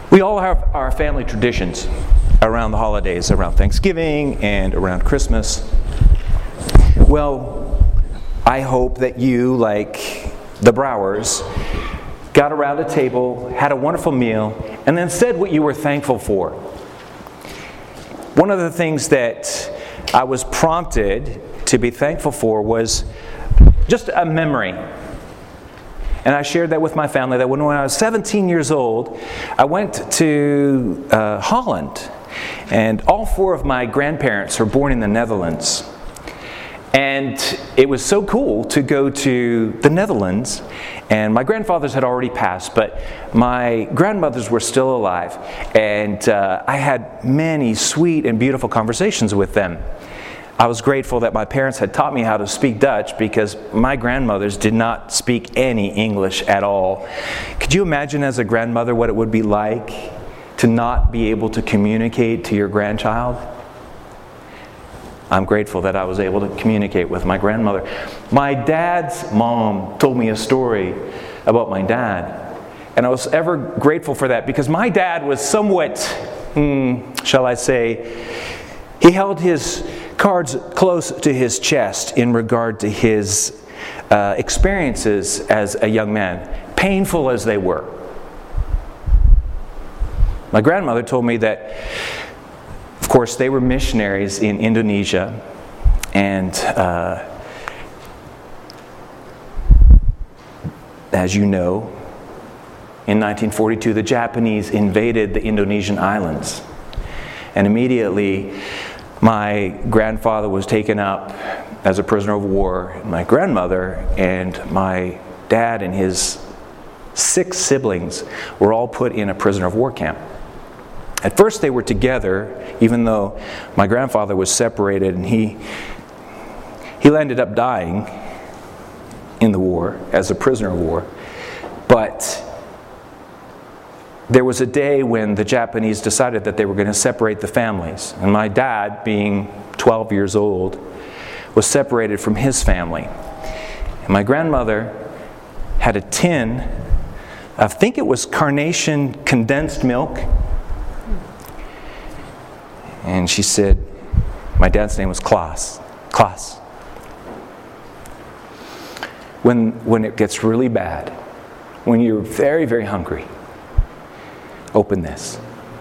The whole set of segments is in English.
We all have our family traditions around the holidays, around Thanksgiving and around Christmas. Well, I hope that you, like the Browers, got around a table, had a wonderful meal, and then said what you were thankful for. One of the things that I was prompted to be thankful for was just a memory. And I shared that with my family, that when I was 17 years old, I went to Holland. And all four of my grandparents were born in the Netherlands. And it was so cool to go to the Netherlands. And my grandfathers had already passed, but my grandmothers were still alive. And I had many sweet and beautiful conversations with them. I was grateful that my parents had taught me how to speak Dutch because my grandmothers did not speak any English at all. Could you imagine as a grandmother what it would be like to not be able to communicate to your grandchild? I'm grateful that I was able to communicate with my grandmother. My dad's mom told me a story about my dad. And I was ever grateful for that because my dad was somewhat, shall I say, he held his cards close to his chest in regard to his experiences as a young man, painful as they were. My grandmother told me that, of course, they were missionaries in Indonesia, and as you know, in 1942, the Japanese invaded the Indonesian islands, and immediately my grandfather was taken up as a prisoner of war. My grandmother and my dad and his 6 siblings were all put in a prisoner of war camp. At first they were together, even though my grandfather was separated, and he ended up dying in the war as a prisoner of war. But there was a day when the Japanese decided that they were going to separate the families. And my dad, being 12 years old, was separated from his family. And my grandmother had a tin, I think it was Carnation condensed milk. And she said, my dad's name was Klaas. Klaas. When it gets really bad, when you're very, very hungry, open this.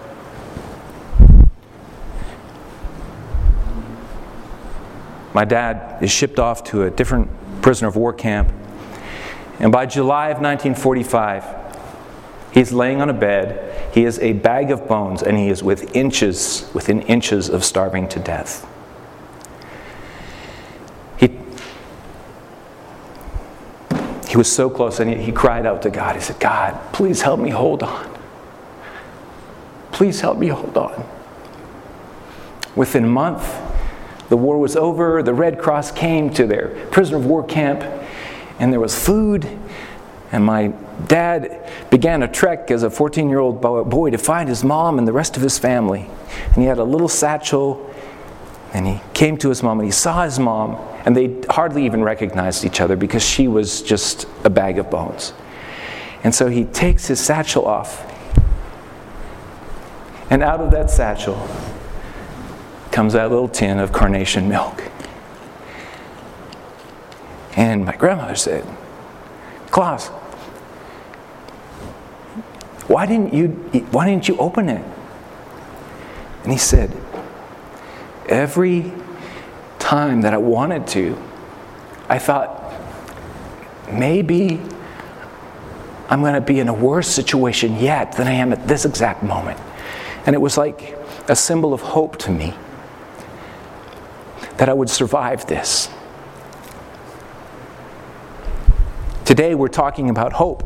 My dad is shipped off to a different prisoner of war camp. And by July of 1945, he's laying on a bed. He is a bag of bones, and he is within inches of starving to death. He was so close, and he cried out to God. He said, God, please help me hold on. Please help me hold on. Within a month, the war was over. The Red Cross came to their prisoner of war camp, and there was food. And my dad began a trek as a 14-year-old boy to find his mom and the rest of his family. And he had a little satchel, and he came to his mom, and he saw his mom, and they hardly even recognized each other because she was just a bag of bones. And so he takes his satchel off. And out of that satchel comes that little tin of Carnation milk. And my grandmother said, Klaas, why didn't you open it? And he said, every time that I wanted to, I thought, maybe I'm going to be in a worse situation yet than I am at this exact moment. And it was like a symbol of hope to me that I would survive this. Today we're talking about hope.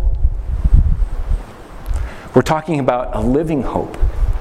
We're talking about a living hope.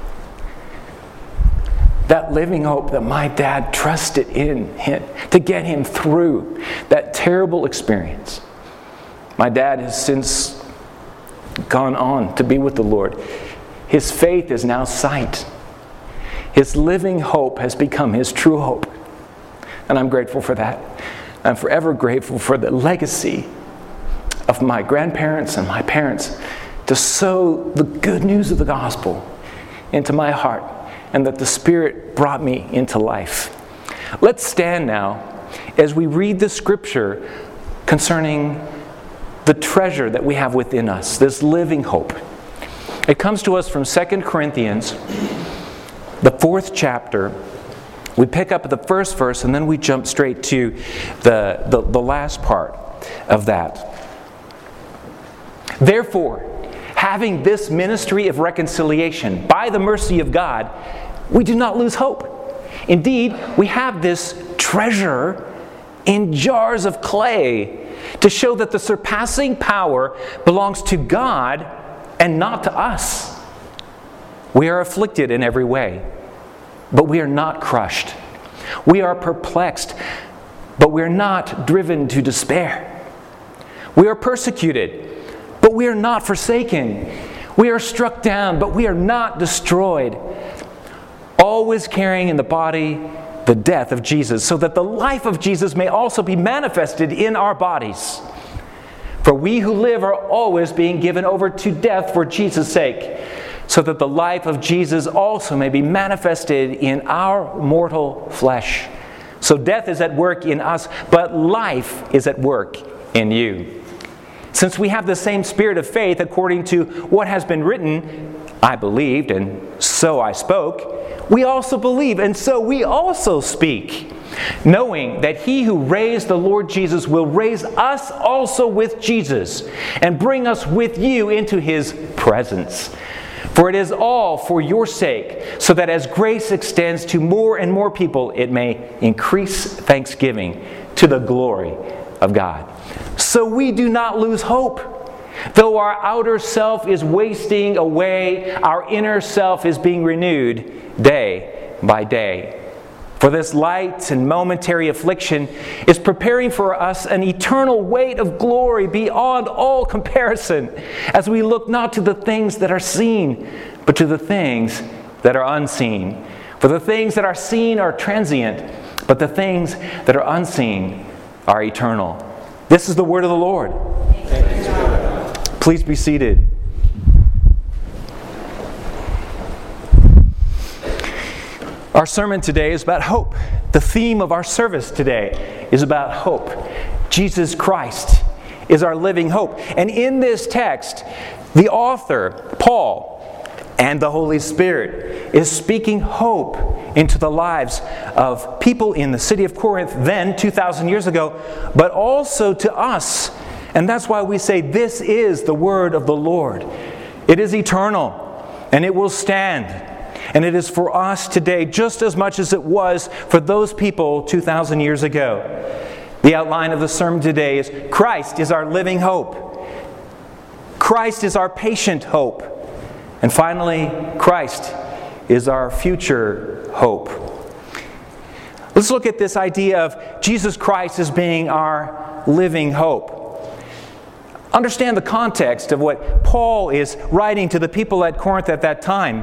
That living hope that my dad trusted in him to get him through that terrible experience. My dad has since gone on to be with the Lord. His faith is now sight. His living hope has become his true hope. And I'm grateful for that. I'm forever grateful for the legacy of my grandparents and my parents to sow the good news of the gospel into my heart, and that the Spirit brought me into life. Let's stand now as we read the scripture concerning the treasure that we have within us, this living hope. It comes to us from 2 Corinthians, the 4th chapter. We pick up at the first verse and then we jump straight to the last part of that. Therefore, having this ministry of reconciliation by the mercy of God, we do not lose hope. Indeed, we have this treasure in jars of clay to show that the surpassing power belongs to God and not to us. We are afflicted in every way, but we are not crushed. We are perplexed, but we are not driven to despair. We are persecuted, but we are not forsaken. We are struck down, but we are not destroyed. Always carrying in the body the death of Jesus, so that the life of Jesus may also be manifested in our bodies. For we who live are always being given over to death for Jesus' sake, so that the life of Jesus also may be manifested in our mortal flesh. So death is at work in us, but life is at work in you. Since we have the same spirit of faith, according to what has been written, I believed, and so I spoke. We also believe, and so we also speak, knowing that He who raised the Lord Jesus will raise us also with Jesus, and bring us with you into His presence. For it is all for your sake, so that as grace extends to more and more people, it may increase thanksgiving to the glory of God. So we do not lose hope. Though our outer self is wasting away, our inner self is being renewed day by day. For this light and momentary affliction is preparing for us an eternal weight of glory beyond all comparison, as we look not to the things that are seen, but to the things that are unseen. For the things that are seen are transient, but the things that are unseen are eternal. This is the word of the Lord. Thanks be to God. Please be seated. Our sermon today is about hope. The theme of our service today is about hope. Jesus Christ is our living hope. And in this text, the author, Paul, and the Holy Spirit is speaking hope into the lives of people in the city of Corinth then, 2,000 years ago, but also to us. And that's why we say this is the word of the Lord. It is eternal, and it will stand. And it is for us today just as much as it was for those people 2,000 years ago. The outline of the sermon today is Christ is our living hope. Christ is our patient hope. And finally, Christ is our future hope. Let's look at this idea of Jesus Christ as being our living hope. Understand the context of what Paul is writing to the people at Corinth at that time.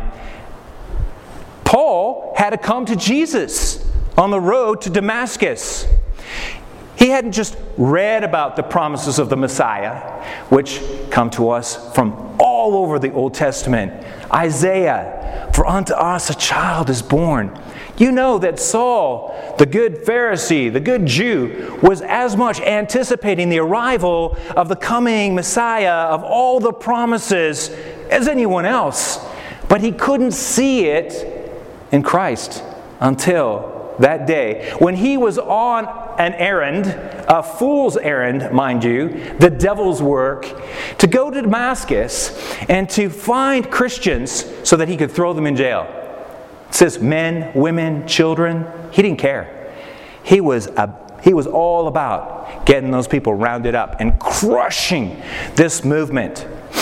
Paul had to come to Jesus on the road to Damascus. He hadn't just read about the promises of the Messiah, which come to us from all over the Old Testament. Isaiah, for unto us a child is born. You know that Saul, the good Pharisee, the good Jew, was as much anticipating the arrival of the coming Messiah of all the promises as anyone else. But he couldn't see it in Christ until that day when he was on an errand, a fool's errand, mind you, the devil's work, to go to Damascus and to find Christians so that he could throw them in jail. It says men, women, children. He didn't care. He was all about getting those people rounded up and crushing this movement.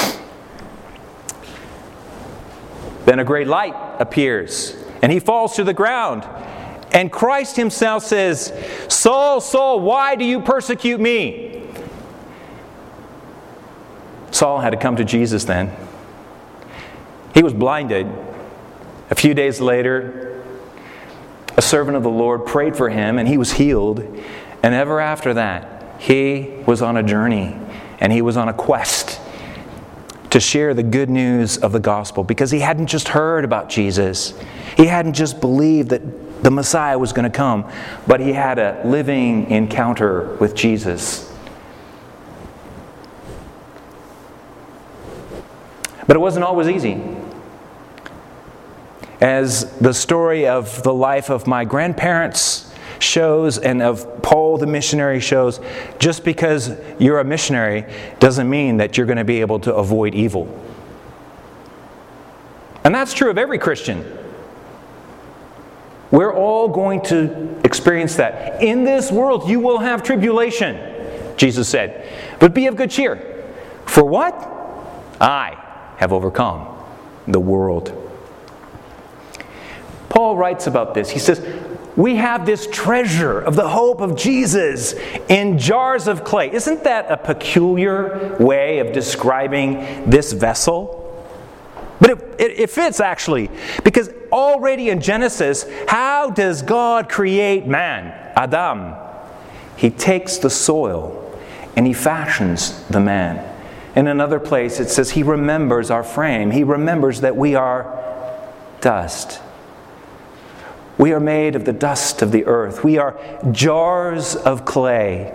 Then a great light appears, and he falls to the ground. And Christ himself says, Saul, Saul, why do you persecute me? Saul had to come to Jesus then. He was blinded. A few days later, a servant of the Lord prayed for him, and he was healed. And ever after that, he was on a journey, and he was on a quest to share the good news of the gospel, because he hadn't just heard about Jesus. He hadn't just believed that the Messiah was going to come, but he had a living encounter with Jesus. But it wasn't always easy. As the story of the life of my grandparents shows and of Paul the missionary shows, just because you're a missionary doesn't mean that you're going to be able to avoid evil. And that's true of every Christian. We're all going to experience that. In this world you will have tribulation, Jesus said. But be of good cheer. For what? I have overcome the world. Paul writes about this. He says, we have this treasure of the hope of Jesus in jars of clay. Isn't that a peculiar way of describing this vessel? But it fits, actually, because already in Genesis, how does God create man, Adam? He takes the soil and he fashions the man. In another place it says he remembers our frame. He remembers that we are dust. We are made of the dust of the earth. We are jars of clay.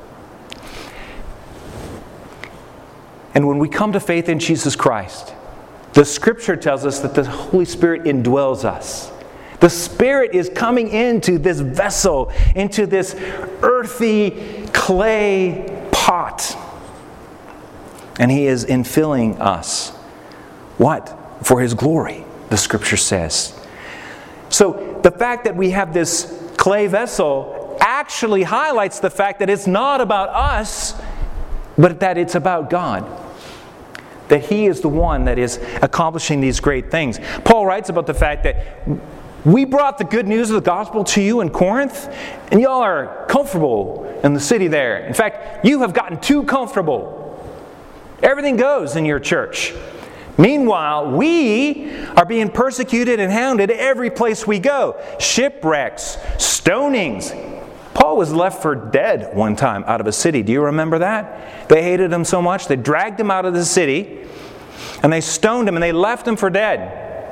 And when we come to faith in Jesus Christ, the Scripture tells us that the Holy Spirit indwells us. The Spirit is coming into this vessel, into this earthy clay pot. And He is infilling us. What? For His glory, the Scripture says. So the fact that we have this clay vessel actually highlights the fact that it's not about us, but that it's about God. That He is the one that is accomplishing these great things. Paul writes about the fact that we brought the good news of the gospel to you in Corinth, and y'all are comfortable in the city there. In fact, you have gotten too comfortable. Everything goes in your church. Meanwhile, we are being persecuted and hounded every place we go. Shipwrecks, stonings. Paul was left for dead one time out of a city. Do you remember that? They hated him so much, they dragged him out of the city, and they stoned him, and they left him for dead.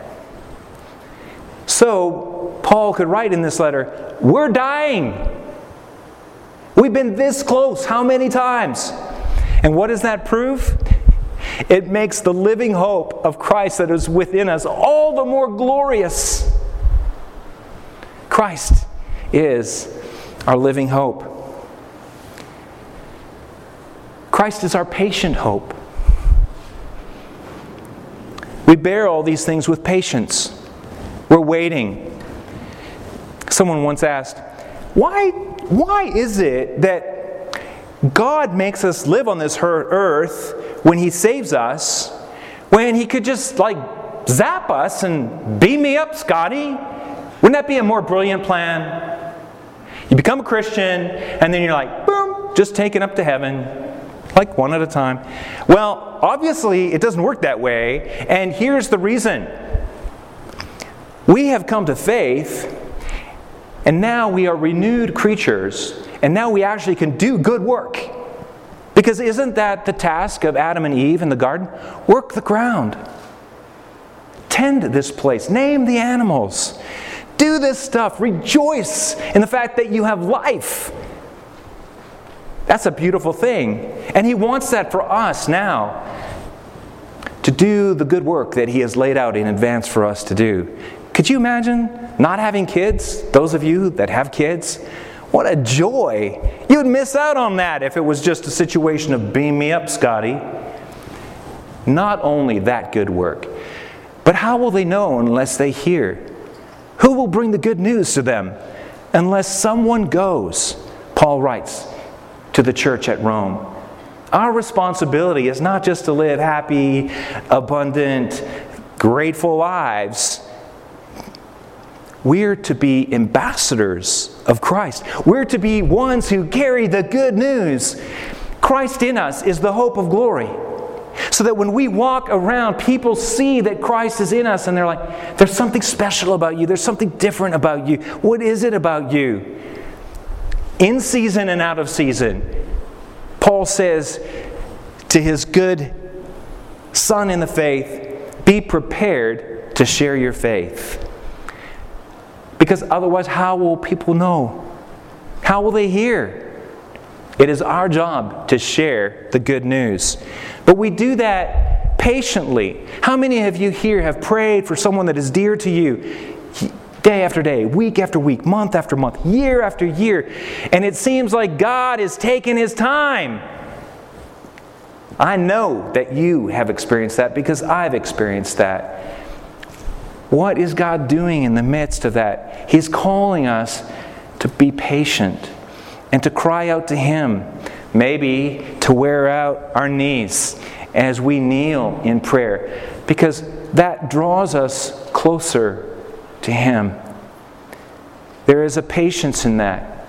So, Paul could write in this letter, we're dying. We've been this close. How many times? And what does that prove? It makes the living hope of Christ that is within us all the more glorious. Christ is our living hope. Christ is our patient hope. We bear all these things with patience. We're waiting. Someone once asked, why is it that God makes us live on this earth when He saves us, when He could just zap us and beam me up, Scotty? Wouldn't that be a more brilliant plan? You become a Christian, and then you're like, boom, just taken up to heaven, one at a time. Well, obviously it doesn't work that way, and here's the reason. We have come to faith, and now we are renewed creatures, and now we actually can do good work. Because isn't that the task of Adam and Eve in the garden? Work the ground. Tend this place. Name the animals. Do this stuff. Rejoice in the fact that you have life. That's a beautiful thing. And He wants that for us now. To do the good work that He has laid out in advance for us to do. Could you imagine not having kids? Those of you that have kids, what a joy. You would miss out on that if it was just a situation of beam me up, Scotty. Not only that good work, but how will they know unless they hear? Who will bring the good news to them unless someone goes? Paul writes to the church at Rome. Our responsibility is not just to live happy, abundant, grateful lives. We're to be ambassadors of Christ. We're to be ones who carry the good news. Christ in us is the hope of glory. So that when we walk around, people see that Christ is in us and they're like, there's something special about you. There's something different about you. What is it about you? In season and out of season, Paul says to his good son in the faith, be prepared to share your faith. Because otherwise, how will people know? How will they hear? It is our job to share the good news. But we do that patiently. How many of you here have prayed for someone that is dear to you day after day, week after week, month after month, year after year, and it seems like God is taking His time? I know that you have experienced that because I've experienced that. What is God doing in the midst of that? He's calling us to be patient and to cry out to Him. Maybe to wear out our knees as we kneel in prayer, because that draws us closer to Him. There is a patience in that.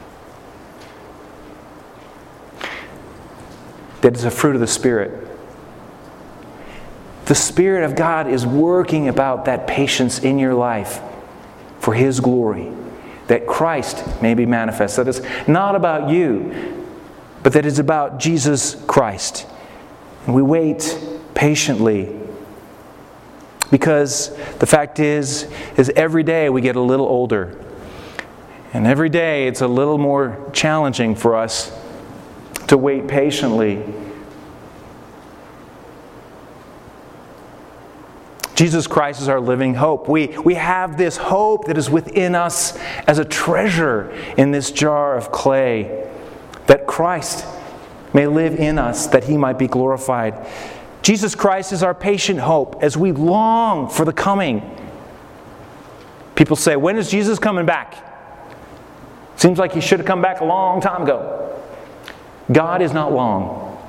That is a fruit of the Spirit. The Spirit of God is working about that patience in your life for His glory, that Christ may be manifest. That it's not about you, but that it's about Jesus Christ. And we wait patiently, because the fact is every day we get a little older. And every day it's a little more challenging for us to wait patiently. Jesus Christ is our living hope. We have this hope that is within us as a treasure in this jar of clay, that Christ may live in us, that He might be glorified. Jesus Christ is our patient hope as we long for the coming. People say, when is Jesus coming back? Seems like He should have come back a long time ago. God is not long.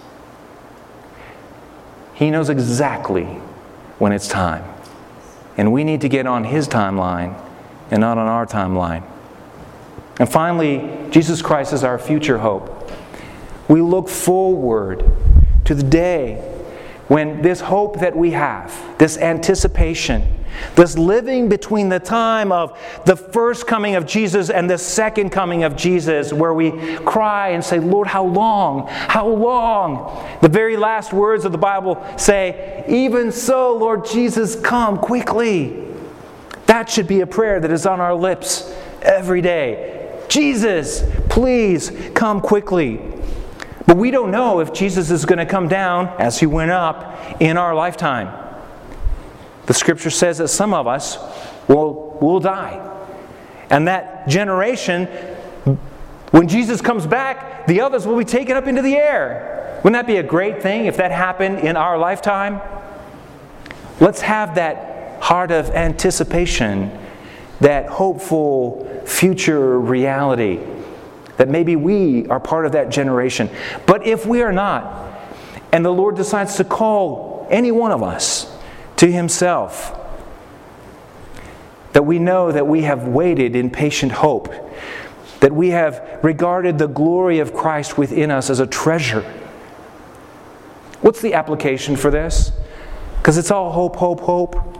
He knows exactly when it's time. And we need to get on His timeline and not on our timeline. And finally, Jesus Christ is our future hope. We look forward to the day when this hope that we have, this anticipation, this living between the time of the first coming of Jesus and the second coming of Jesus, where we cry and say, Lord, how long? How long? The very last words of the Bible say, even so, Lord Jesus, come quickly. That should be a prayer that is on our lips every day. Jesus, please come quickly. But we don't know if Jesus is going to come down as He went up in our lifetime. The Scripture says that some of us will die. And that generation, when Jesus comes back, the others will be taken up into the air. Wouldn't that be a great thing if that happened in our lifetime? Let's have that heart of anticipation, that hopeful future reality, that maybe we are part of that generation. But if we are not, and the Lord decides to call any one of us to Himself, that we know that we have waited in patient hope, that we have regarded the glory of Christ within us as a treasure. What's the application for this? Because it's all hope, hope, hope.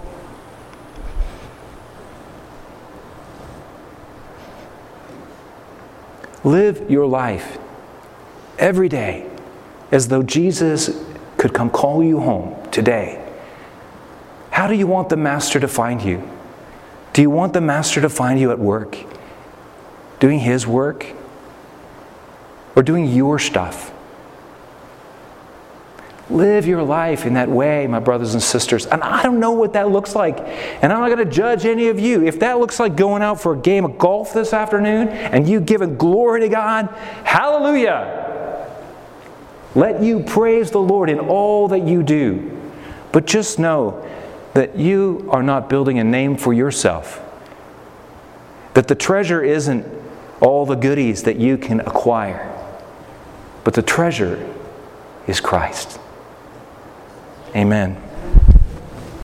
Live your life every day as though Jesus could come call you home today. How do you want the Master to find you? Do you want the Master to find you at work? Doing His work? Or doing your stuff? Live your life in that way, my brothers and sisters. And I don't know what that looks like. And I'm not going to judge any of you. If that looks like going out for a game of golf this afternoon and you giving glory to God, hallelujah! Let you praise the Lord in all that you do. But just know that you are not building a name for yourself. That the treasure isn't all the goodies that you can acquire. But the treasure is Christ. Amen.